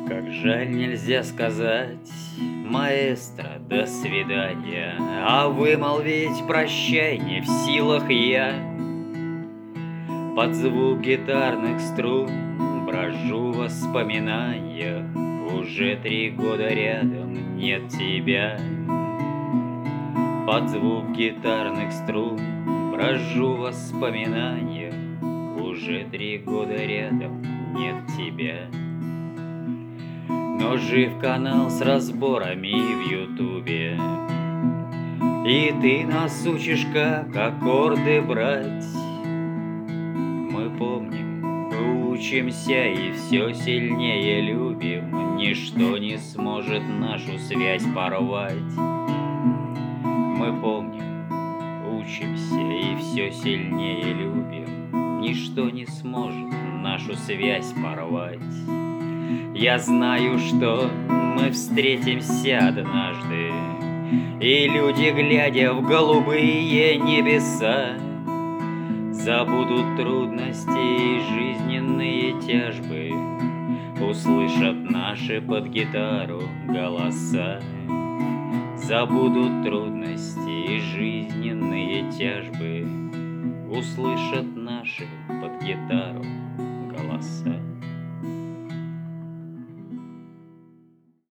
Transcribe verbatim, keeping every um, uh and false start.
Как жаль, нельзя сказать, маэстро, до свидания, а вымолвить прощай не в силах я. Под звук гитарных струн брожу в воспоминаниях, уже три года рядом нет тебя. Под звук гитарных струн брожу в воспоминаниях, уже три года рядом нет тебя. Но жив канал с разборами в ютубе, и ты нас учишь, как аккорды брать. Мы помним, учимся и все сильнее любим, ничто не сможет нашу связь порвать. Мы помним, учимся и все сильнее любим, ничто не сможет нашу связь порвать. Я знаю, что мы встретимся однажды, и люди, глядя в голубые небеса, забудут трудности и жизненные тяжбы, услышат наши под гитару голоса. Забудут трудности и жизненные тяжбы, услышат наши под гитару голоса.